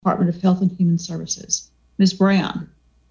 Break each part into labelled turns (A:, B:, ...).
A: Department of Health and Human Services. Ms. Brown.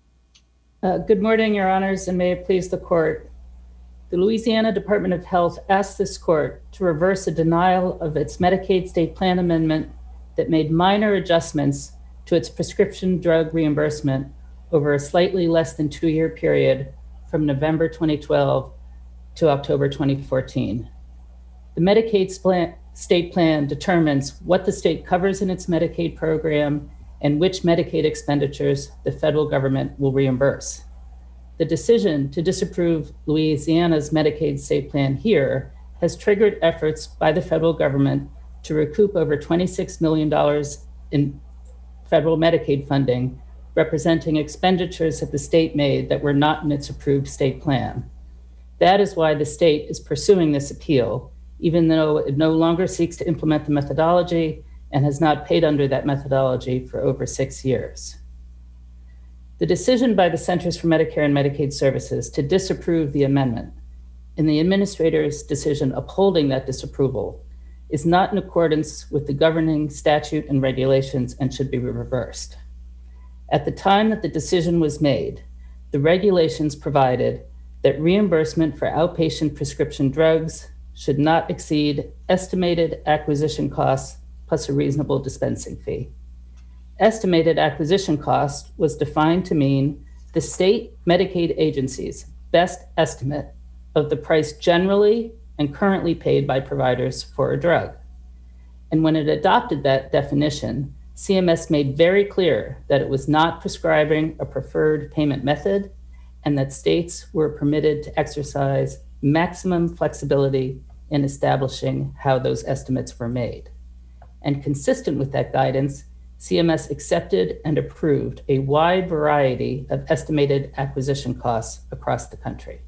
B: Good morning, Your Honors, and may it please the Court. The Louisiana Department of Health asked this Court to reverse a denial of its Medicaid state plan amendment that made minor adjustments to its prescription drug reimbursement over a slightly less than 2-year period from November 2012 to October 2014. The Medicaid state plan determines what the state covers in its Medicaid program and which Medicaid expenditures the federal government will reimburse. The decision to disapprove Louisiana's Medicaid state plan here has triggered efforts by the federal government to recoup over $26 million in federal Medicaid funding, representing expenditures that the state made that were not in its approved state plan. That is why the state is pursuing this appeal, even though it no longer seeks to implement the methodology and has not paid under that methodology for over 6 years. The decision by the Centers for Medicare and Medicaid Services to disapprove the amendment and the administrator's decision upholding that disapproval is not in accordance with the governing statute and regulations and should be reversed. At the time that the decision was made, the regulations provided that reimbursement for outpatient prescription drugs should not exceed estimated acquisition costs plus a reasonable dispensing fee. Estimated acquisition cost was defined to mean the state Medicaid agency's best estimate of the price generally and currently paid by providers for a drug. And when it adopted that definition, CMS made very clear that it was not prescribing a preferred payment method and that states were permitted to exercise maximum flexibility in establishing how those estimates were made. And consistent with that guidance, CMS accepted and approved a wide variety of estimated acquisition costs across the country.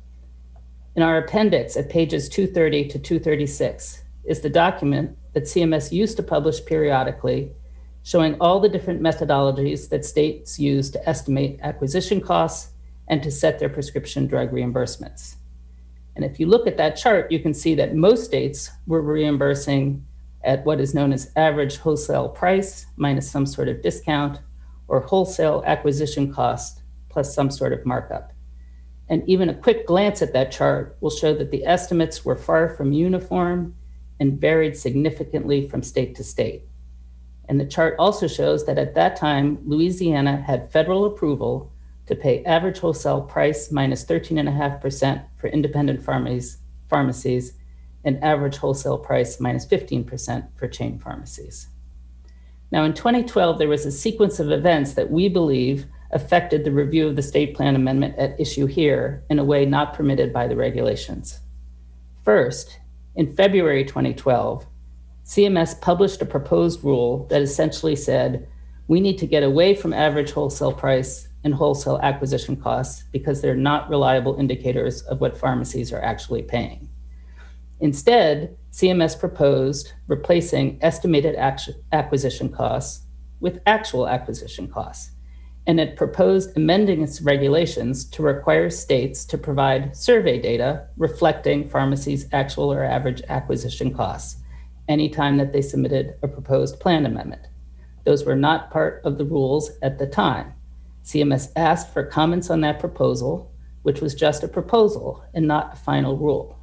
B: In our appendix at pages 230 to 236 is the document that CMS used to publish periodically, showing all the different methodologies that states use to estimate acquisition costs and to set their prescription drug reimbursements. And if you look at that chart, you can see that most states were reimbursing at what is known as average wholesale price minus some sort of discount, or wholesale acquisition cost plus some sort of markup. And even a quick glance at that chart will show that the estimates were far from uniform and varied significantly from state to state. And the chart also shows that at that time, Louisiana had federal approval to pay average wholesale price minus 13.5% for independent pharmacies and average wholesale price minus 15% for chain pharmacies. Now, in 2012, there was a sequence of events that we believe affected the review of the state plan amendment at issue here in a way not permitted by the regulations. First, in February 2012, CMS published a proposed rule that essentially said, we need to get away from average wholesale price and wholesale acquisition costs because they're not reliable indicators of what pharmacies are actually paying. Instead, CMS proposed replacing estimated acquisition costs with actual acquisition costs, and it proposed amending its regulations to require states to provide survey data reflecting pharmacies' actual or average acquisition costs anytime that they submitted a proposed plan amendment. Those were not part of the rules at the time. CMS asked for comments on that proposal, which was just a proposal and not a final rule.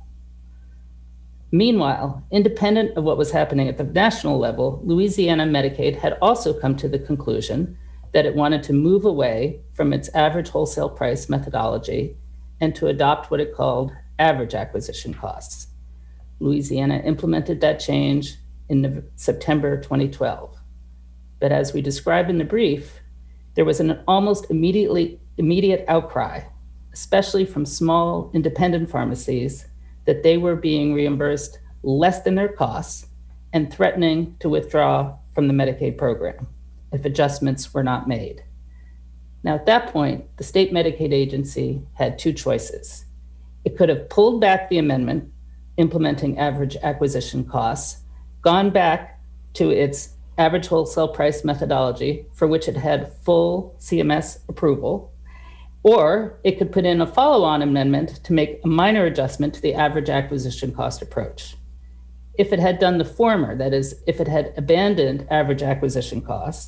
B: Meanwhile, independent of what was happening at the national level, Louisiana Medicaid had also come to the conclusion that it wanted to move away from its average wholesale price methodology and to adopt what it called average acquisition costs. Louisiana implemented that change in September 2012. But as we described in the brief, there was an almost immediate outcry, especially from small independent pharmacies, that they were being reimbursed less than their costs and threatening to withdraw from the Medicaid program if adjustments were not made. Now, at that point, the state Medicaid agency had two choices. It could have pulled back the amendment implementing average acquisition costs, gone back to its average wholesale price methodology for which it had full CMS approval, or it could put in a follow-on amendment to make a minor adjustment to the average acquisition cost approach. If it had done the former, that is, if it had abandoned average acquisition costs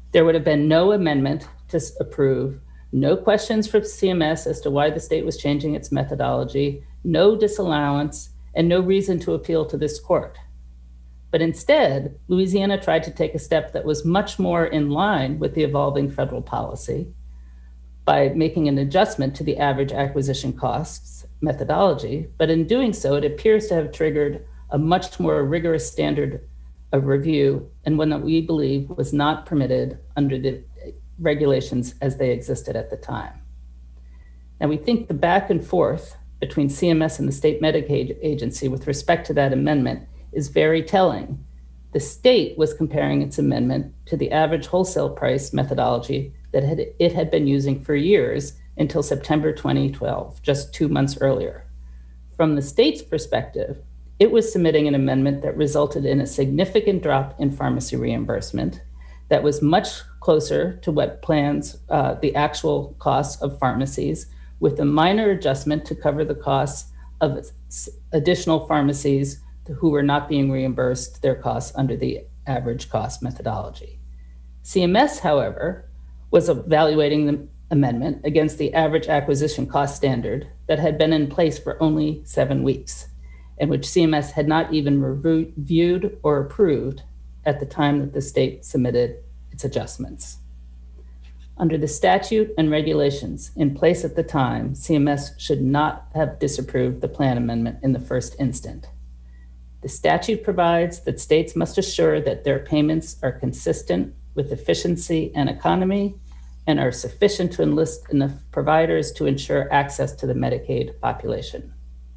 B: There would have been no amendment to approve, no questions from CMS as to why the state was changing its methodology, no disallowance, and no reason to appeal to this court. But instead, Louisiana tried to take a step that was much more in line with the evolving federal policy by making an adjustment to the average acquisition costs methodology. But in doing so, it appears to have triggered a much more rigorous standard of review, and one that we believe was not permitted under the regulations as they existed at the time. Now, we think the back and forth between CMS and the state Medicaid agency with respect to that amendment is very telling. The state was comparing its amendment to the average wholesale price methodology that it had been using for years until September 2012, just 2 months earlier. From the state's perspective, it was submitting an amendment that resulted in a significant drop in pharmacy reimbursement that was much closer to what plans the actual costs of pharmacies, with a minor adjustment to cover the costs of additional pharmacies who were not being reimbursed their costs under the average cost methodology. CMS, however, was evaluating the amendment against the average acquisition cost standard that had been in place for only 7 weeks, and which CMS had not even reviewed or approved at the time that the state submitted its adjustments. Under the statute and regulations in place at the time, CMS should not have disapproved the plan amendment in the first instant. The statute provides that states must assure that their payments are consistent with efficiency and economy and are sufficient to enlist enough providers to ensure access to the Medicaid population.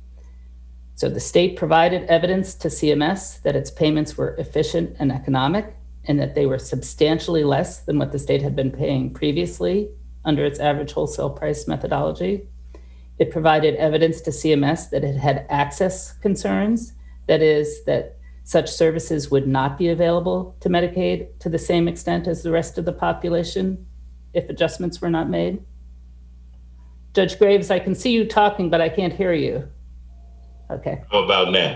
B: So the state provided evidence to CMS that its payments were efficient and economic, and that they were substantially less than what the state had been paying previously under its average wholesale price methodology. It provided evidence to CMS that it had access concerns, that is, that such services would not be available to Medicaid to the same extent as the rest of the population if adjustments were not made. Judge Graves, I can see you talking, but I can't hear you. Okay.
C: How about now?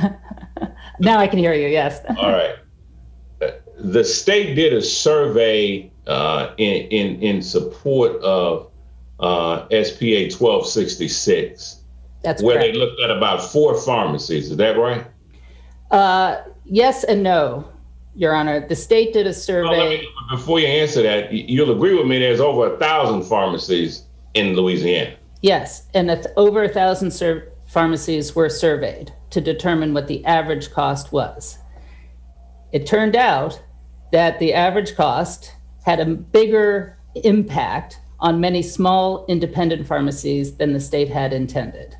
B: Now I can hear you, yes.
C: All right. The state did a survey in support of SPA 1266.
B: That's
C: where
B: correct.
C: They looked at about 4 pharmacies. Is that right?
B: Yes and no, Your Honor. The state did a survey.
C: Before you answer that, you'll agree with me there's over 1,000 pharmacies in Louisiana.
B: Yes, and over 1,000 pharmacies were surveyed to determine what the average cost was. It turned out that the average cost had a bigger impact on many small independent pharmacies than the state had intended.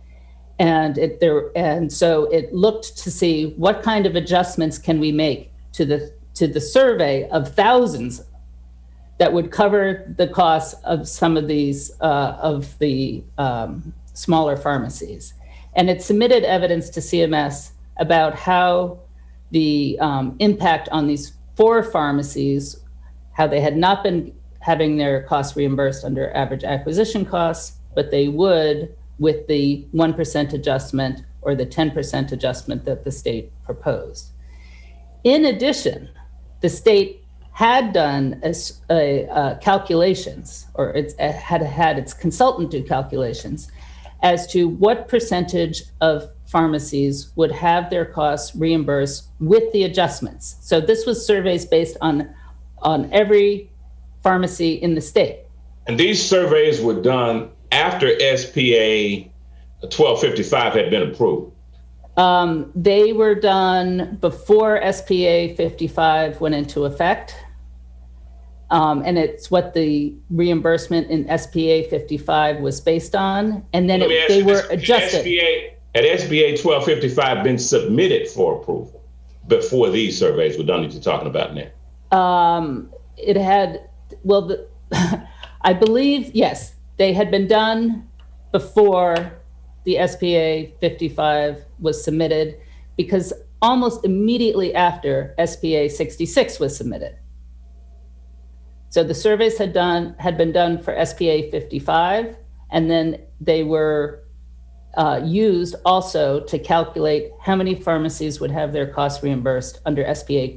B: And so it looked to see what kind of adjustments can we make to the survey of thousands that would cover the costs of some of these of the smaller pharmacies. And it submitted evidence to CMS about how the impact on these 4 pharmacies, how they had not been having their costs reimbursed under average acquisition costs, but they would with the 1% adjustment or the 10% adjustment that the state proposed. In addition, the state had done calculations, or it had its consultant do calculations as to what percentage of pharmacies would have their costs reimbursed with the adjustments. So this was surveys based on every pharmacy in the state.
C: And these surveys were done after SPA 1255 had been approved.
B: They were done before SPA 55 went into effect. And it's what the reimbursement in SPA 55 was based on. And then they were adjusted.
C: Had SPA 1255 been submitted for approval before these surveys were done that you're talking about now?
B: It had, well, I believe, yes, they had been done before the SPA 55 was submitted, because almost immediately after SPA 66 was submitted. So the surveys had been done for SPA 55, and then they were used also to calculate how many pharmacies would have their costs reimbursed under SPA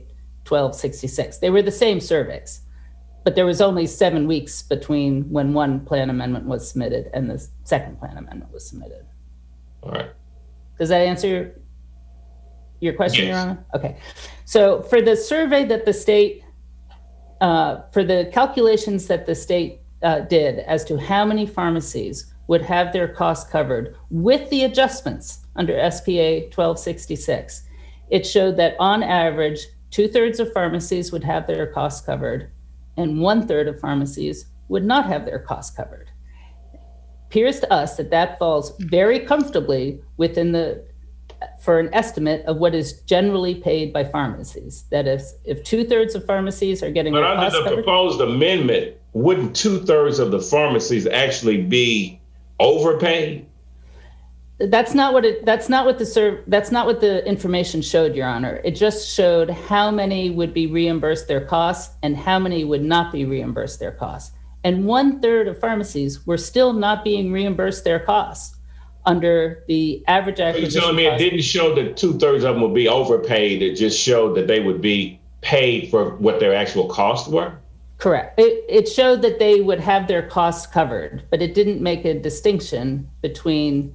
B: 1266. They were the same surveys, but there was only 7 weeks between when one plan amendment was submitted and the second plan amendment was submitted.
C: All right.
B: Does that answer your question,
C: Yes.
B: Your Honor? Okay. So for the survey that the state, for the calculations that the state did as to how many pharmacies would have their costs covered with the adjustments under SPA 1266, it showed that on average, 2/3 of pharmacies would have their costs covered and 1/3 of pharmacies would not have their costs covered. Appears to us that that falls very comfortably within for an estimate of what is generally paid by pharmacies. That if 2/3 of pharmacies are getting
C: But
B: their
C: under
B: costs
C: the
B: covered,
C: proposed amendment, wouldn't 2/3 of the pharmacies actually be overpaid?
B: that's not what the information showed, Your Honor. It just showed how many would be reimbursed their costs and how many would not be reimbursed their costs. And 1/3 of pharmacies were still not being reimbursed their costs under the average acquisition
C: You're telling me
B: cost.
C: it didn't show that 2/3 of them would be overpaid. It just showed that they would be paid for what their actual costs were?
B: Correct. It showed that they would have their costs covered, but it didn't make a distinction between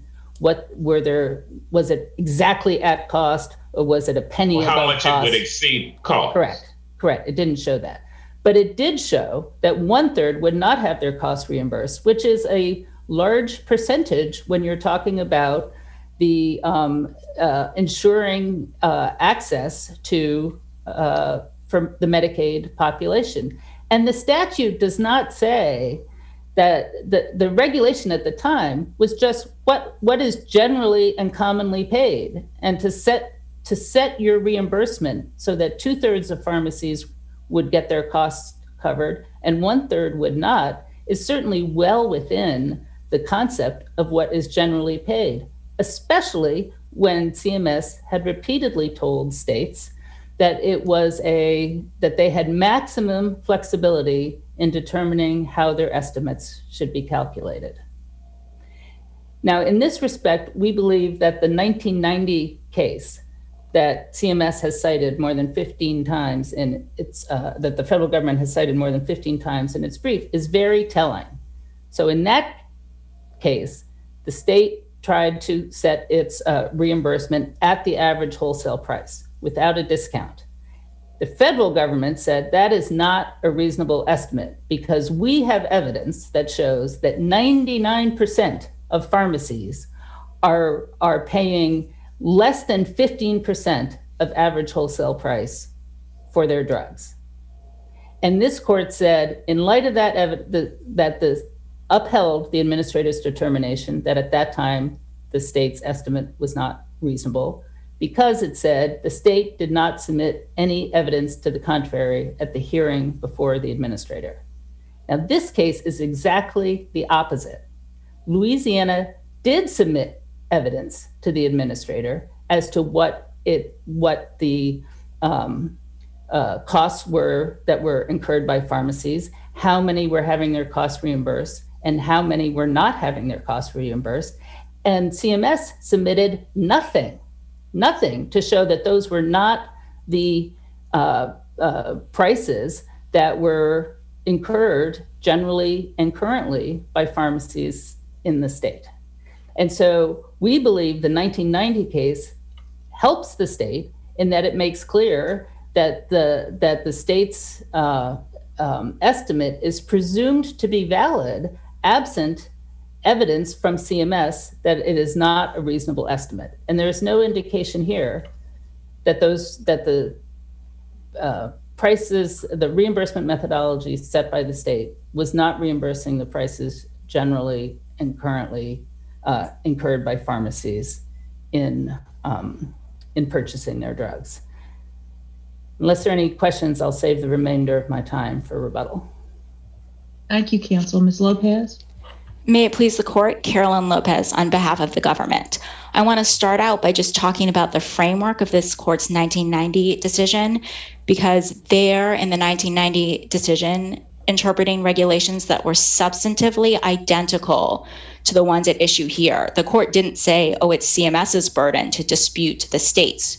B: was it exactly at cost or was it a penny above cost?
C: How much it would exceed cost?
B: Correct. It didn't show that. But it did show that 1/3 would not have their costs reimbursed, which is a large percentage when you're talking about the ensuring access to for the Medicaid population. And the statute does not say that the regulation at the time was just what is generally and commonly paid, and to set your reimbursement so that 2/3 of pharmacies would get their costs covered and 1/3 would not is certainly well within the concept of what is generally paid, especially when CMS had repeatedly told states that that they had maximum flexibility in determining how their estimates should be calculated. Now, in this respect, we believe that the 1990 case that CMS has cited more than 15 times in its, that the federal government has cited more than 15 times in its brief is very telling. So in that case, the state tried to set its reimbursement at the average wholesale price without a discount. The federal government said that is not a reasonable estimate because we have evidence that shows that 99% of pharmacies are paying less than 15% of average wholesale price for their drugs. And this court said, in light of that, upheld the administrator's determination that at that time the state's estimate was not reasonable, because it said the state did not submit any evidence to the contrary at the hearing before the administrator. Now, this case is exactly the opposite. Louisiana did submit evidence to the administrator as to what the costs were that were incurred by pharmacies, how many were having their costs reimbursed, and how many were not having their costs reimbursed. And CMS submitted nothing to show that those were not the prices that were incurred generally and currently by pharmacies in the state. And so we believe the 1990 case helps the state in that it makes clear that the state's estimate is presumed to be valid absent evidence from CMS that it is not a reasonable estimate. And there is no indication here that the prices, the reimbursement methodology set by the state was not reimbursing the prices generally and currently incurred by pharmacies in purchasing their drugs. Unless there are any questions, I'll save the remainder of my time for rebuttal.
A: Thank you, counsel. Ms. Lopez?
D: May it please the court, Carolyn Lopez on behalf of the government. I want to start out by just talking about the framework of this court's 1990 decision, because there in the 1990 decision, interpreting regulations that were substantively identical to the ones at issue here, the court didn't say, oh, it's CMS's burden to dispute the state's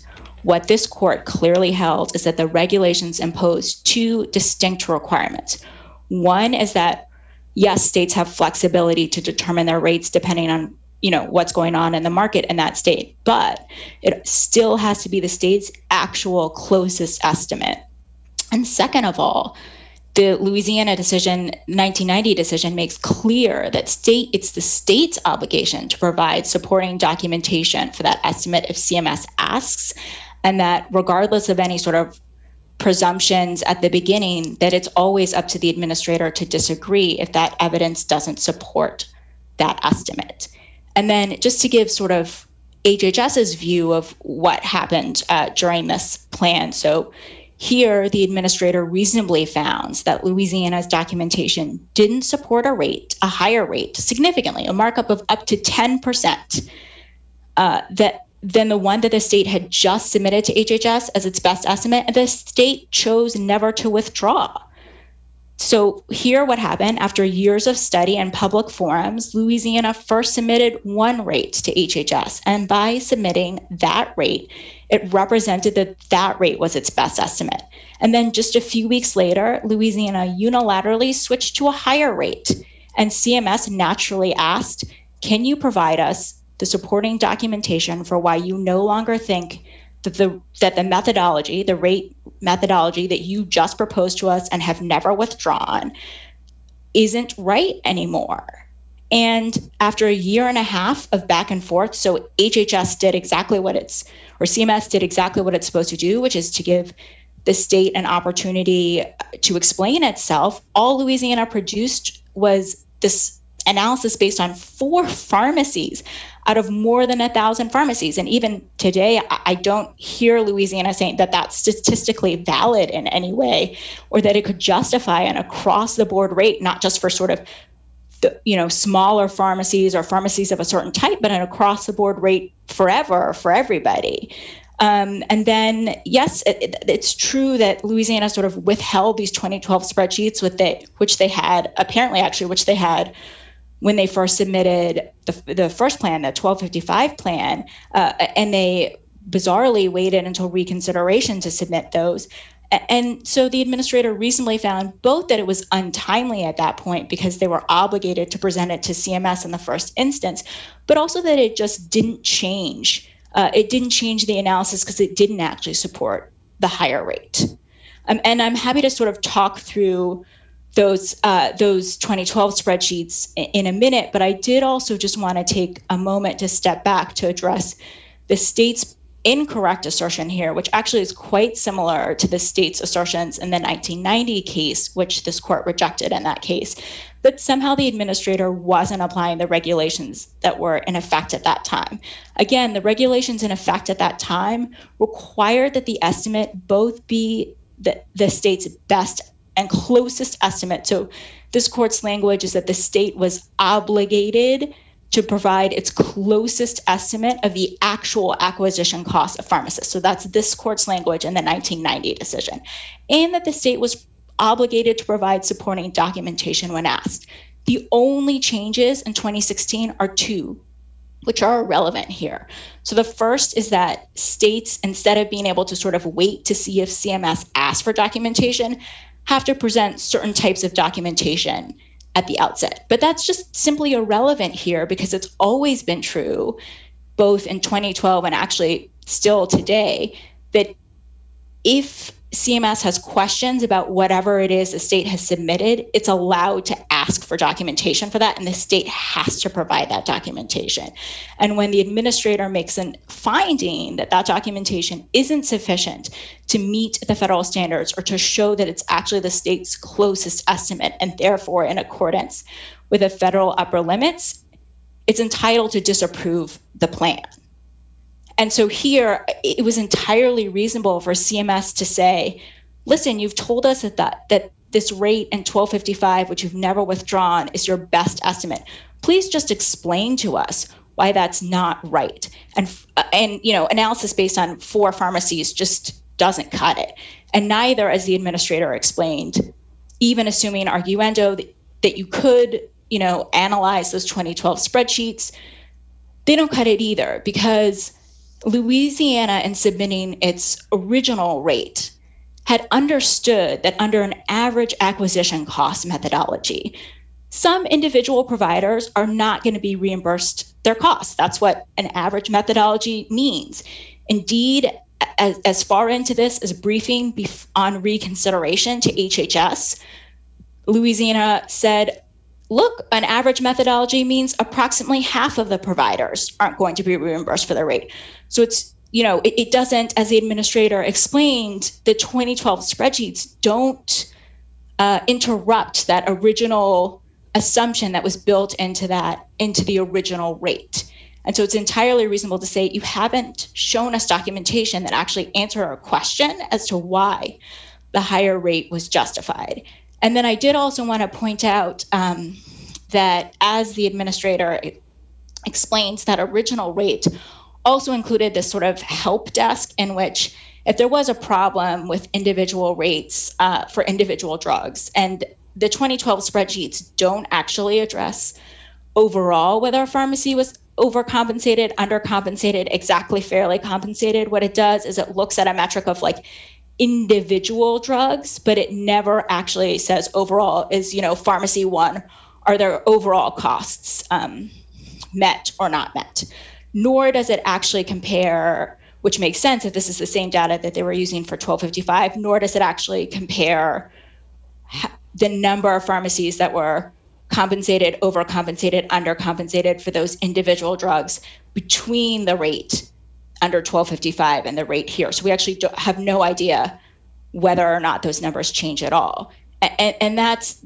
D: what this court clearly held is that the regulations impose two distinct requirements. One is that, yes, states have flexibility to determine their rates depending on what's going on in the market in that state, but it still has to be the state's actual closest estimate. And second of all, the Louisiana decision, 1990 decision, makes clear that it's the state's obligation to provide supporting documentation for that estimate if CMS asks, and that regardless of any sort of presumptions at the beginning, that it's always up to the administrator to disagree if that evidence doesn't support that estimate. And then just to give sort of HHS's view of what happened during this plan. So here, the administrator reasonably found that Louisiana's documentation didn't support a higher rate, significantly, a markup of up to 10%, than the one that the state had just submitted to HHS as its best estimate, and the state chose never to withdraw. So here what happened, after years of study and public forums, Louisiana first submitted one rate to HHS, and by submitting that rate, it represented that rate was its best estimate. And then just a few weeks later, Louisiana unilaterally switched to a higher rate, and CMS naturally asked, can you provide us the supporting documentation for why you no longer think that the methodology, the rate methodology that you just proposed to us and have never withdrawn, isn't right anymore? And after a year and a half of back and forth, so HHS did exactly CMS did exactly what it's supposed to do, which is to give the state an opportunity to explain itself. All Louisiana produced was this analysis based on 4 pharmacies out of more than 1,000 pharmacies. And even today, I don't hear Louisiana saying that that's statistically valid in any way, or that it could justify an across-the-board rate, not just for sort of smaller pharmacies or pharmacies of a certain type, but an across-the-board rate forever for everybody. And then, yes, it's true that Louisiana sort of withheld these 2012 spreadsheets, which they had when they first submitted the first plan, the 1255 plan, and they bizarrely waited until reconsideration to submit those. And so the administrator reasonably found both that it was untimely at that point because they were obligated to present it to CMS in the first instance, but also that it just didn't change. It didn't change the analysis because it didn't actually support the higher rate. And I'm happy to sort of talk through those 2012 spreadsheets in a minute, but I did also just want to take a moment to step back to address the state's incorrect assertion here, which actually is quite similar to the state's assertions in the 1990 case, which this court rejected in that case, that somehow the administrator wasn't applying the regulations that were in effect at that time. Again, the regulations in effect at that time required that the estimate both be the state's best and closest estimate. So this court's language is that the state was obligated to provide its closest estimate of the actual acquisition cost of pharmacists. So that's this court's language in the 1990 decision. And that the state was obligated to provide supporting documentation when asked. The only changes in 2016 are 2, which are irrelevant here. So the first is that states, instead of being able to sort of wait to see if CMS asks for documentation, have to present certain types of documentation at the outset. But that's just simply irrelevant here because it's always been true, both in 2012 and actually still today, that if CMS has questions about whatever it is the state has submitted, it's allowed to ask for documentation for that, and the state has to provide that documentation. And when the administrator makes a finding that that documentation isn't sufficient to meet the federal standards or to show that it's actually the state's closest estimate and therefore in accordance with the federal upper limits, it's entitled to disapprove the plan. And so here, it was entirely reasonable for CMS to say, listen, you've told us that this rate in 1255, which you've never withdrawn, is your best estimate. Please just explain to us why that's not right. And analysis based on 4 pharmacies just doesn't cut it. And neither, as the administrator explained, even assuming arguendo that you could, analyze those 2012 spreadsheets, they don't cut it either, because Louisiana, in submitting its original rate, had understood that under an average acquisition cost methodology, some individual providers are not going to be reimbursed their costs. That's what an average methodology means. Indeed, as far into this as briefing on reconsideration to HHS, Louisiana said, look, an average methodology means approximately half of the providers aren't going to be reimbursed for their rate. So it's, it doesn't, as the administrator explained, the 2012 spreadsheets don't interrupt that original assumption that was built into the original rate. And so it's entirely reasonable to say you haven't shown us documentation that actually answer our question as to why the higher rate was justified. And then I did also want to point out that, as the administrator explains, that original rate also included this sort of help desk in which, if there was a problem with individual rates for individual drugs, and the 2012 spreadsheets don't actually address overall whether a pharmacy was overcompensated, undercompensated, exactly fairly compensated. What it does is it looks at a metric of like individual drugs, but it never actually says overall is, pharmacy one, are their overall costs met or not met? Nor does it actually compare, which makes sense if this is the same data that they were using for 1255, nor does it actually compare the number of pharmacies that were compensated, overcompensated, undercompensated for those individual drugs between the rate under 1255 and the rate here. So we actually have no idea whether or not those numbers change at all. And that's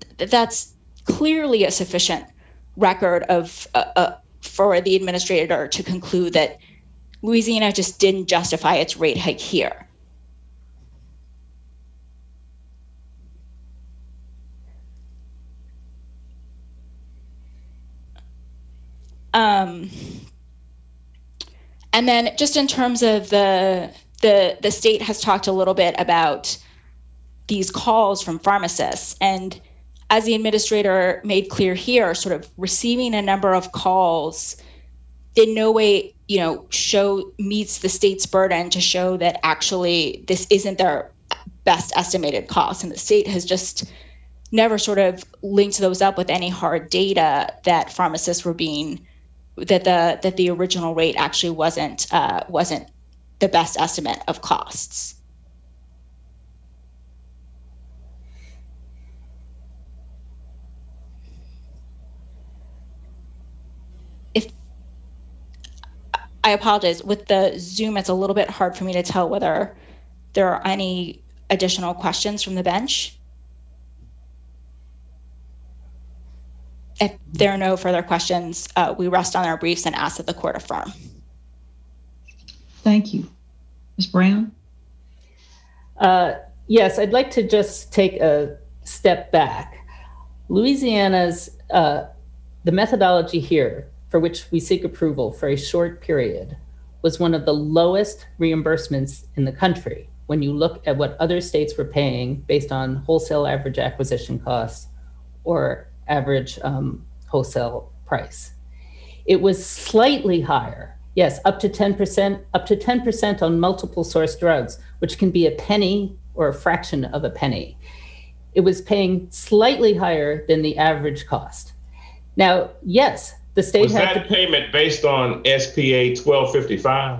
D: clearly a sufficient record of for the administrator to conclude that Louisiana just didn't justify its rate hike here. And then just in terms of the state has talked a little bit about these calls from pharmacists, and as the administrator made clear here, sort of receiving a number of calls in no way, meets the state's burden to show that actually this isn't their best estimated cost. And the state has just never sort of linked those up with any hard data that pharmacists were being, that the original rate actually wasn't the best estimate of costs. I apologize. With the Zoom, it's a little bit hard for me to tell whether there are any additional questions from the bench. If there are no further questions, we rest on our briefs and ask that the court affirm.
A: Thank you. Ms. Brown?
B: Yes, I'd like to just take a step back. Louisiana's, the methodology here for which we seek approval for a short period was one of the lowest reimbursements in the country when you look at what other states were paying based on wholesale average acquisition costs or average wholesale price. It was slightly higher, yes, up to 10% on multiple source drugs, which can be a penny or a fraction of a penny. It was paying slightly higher than the average cost. Now, yes, the state
C: was that payment based on SPA 1255?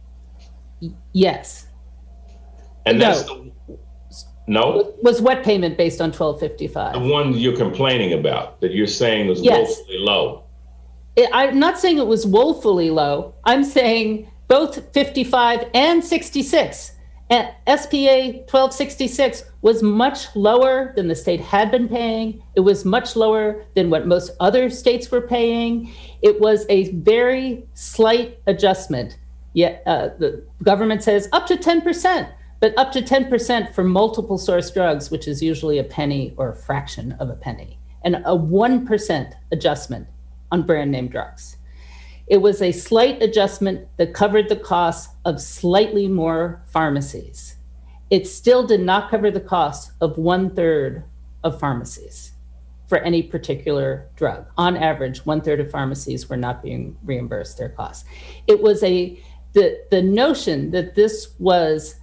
B: Yes.
C: And that's no?
B: Was what payment based on 1255?
C: The one you're complaining about, that you're saying was woefully low.
B: I'm not saying it was woefully low. I'm saying both 55 and 66. And SPA 1266 was much lower than the state had been paying. It was much lower than what most other states were paying. It was a very slight adjustment. Yet the government says up to 10%, but up to 10% for multiple source drugs, which is usually a penny or a fraction of a penny, and a 1% adjustment on brand name drugs. It was a slight adjustment that covered the costs of slightly more pharmacies. It still did not cover the cost of 1/3 of pharmacies for any particular drug. On average, 1/3 of pharmacies were not being reimbursed their costs. It was the notion that this was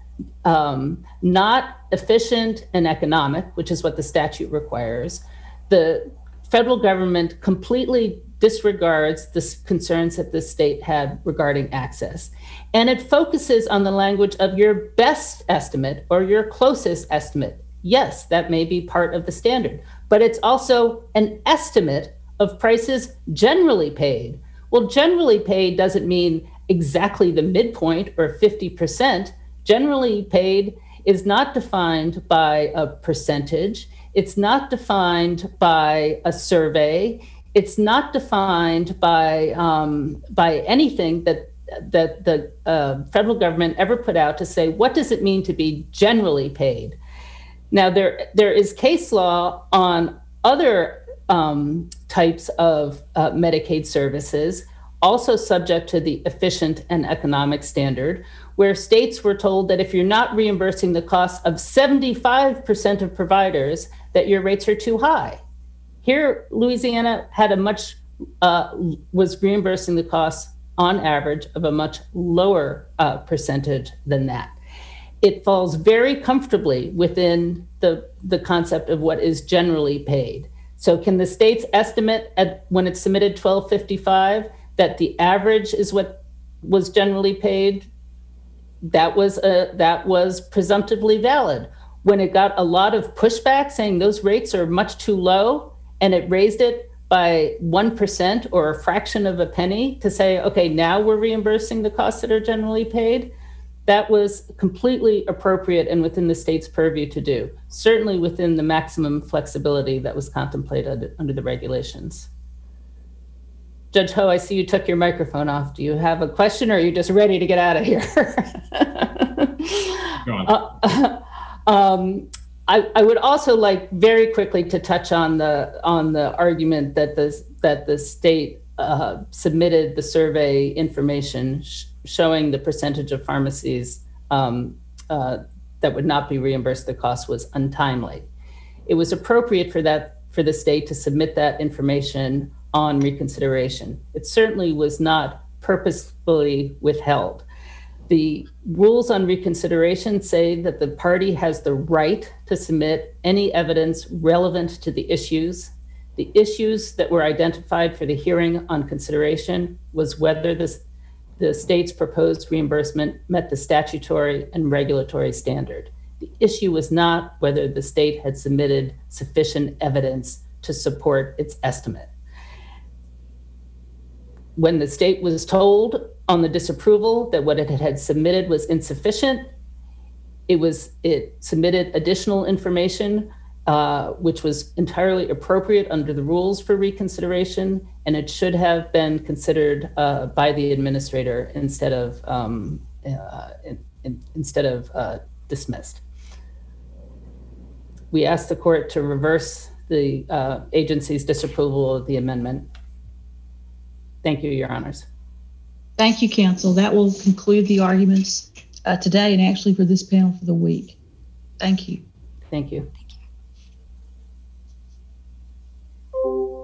B: not efficient and economic, which is what the statute requires, the federal government completely disregards the concerns that the state had regarding access. And it focuses on the language of your best estimate or your closest estimate. Yes, that may be part of the standard, but it's also an estimate of prices generally paid. Well, generally paid doesn't mean exactly the midpoint or 50%. Generally paid is not defined by a percentage. It's not defined by a survey. It's not defined by anything that the federal government ever put out to say, what does it mean to be generally paid? Now, there is case law on other types of Medicaid services, also subject to the efficient and economic standard, where states were told that if you're not reimbursing the cost of 75% of providers, that your rates are too high. Here, Louisiana had was reimbursing the costs on average of a much lower percentage than that. It falls very comfortably within the concept of what is generally paid. So can the states estimate when it's submitted 1255 that the average is what was generally paid? That was presumptively valid. When it got a lot of pushback saying those rates are much too low, and it raised it by 1% or a fraction of a penny to say, okay, now we're reimbursing the costs that are generally paid, that was completely appropriate and within the state's purview to do, certainly within the maximum flexibility that was contemplated under the regulations. Judge Ho, I see you took your microphone off. Do you have a question or are you just ready to get out of here?
C: Go on.
B: I would also like very quickly to touch on the argument that the state submitted the survey information showing the percentage of pharmacies that would not be reimbursed the cost was untimely. It was appropriate for the state to submit that information on reconsideration. It certainly was not purposefully withheld. The rules on reconsideration say that the party has the right to submit any evidence relevant to the issues. The issues that were identified for the hearing on consideration was whether the state's proposed reimbursement met the statutory and regulatory standard. The issue was not whether the state had submitted sufficient evidence to support its estimate. When the state was told on the disapproval that what it had submitted was insufficient, it submitted additional information, which was entirely appropriate under the rules for reconsideration, and it should have been considered by the administrator instead of dismissed. We asked the court to reverse the agency's disapproval of the amendment. Thank you, Your Honors.
A: Thank you, counsel. That will conclude the arguments today and actually for this panel for the week. Thank you.
B: Thank you.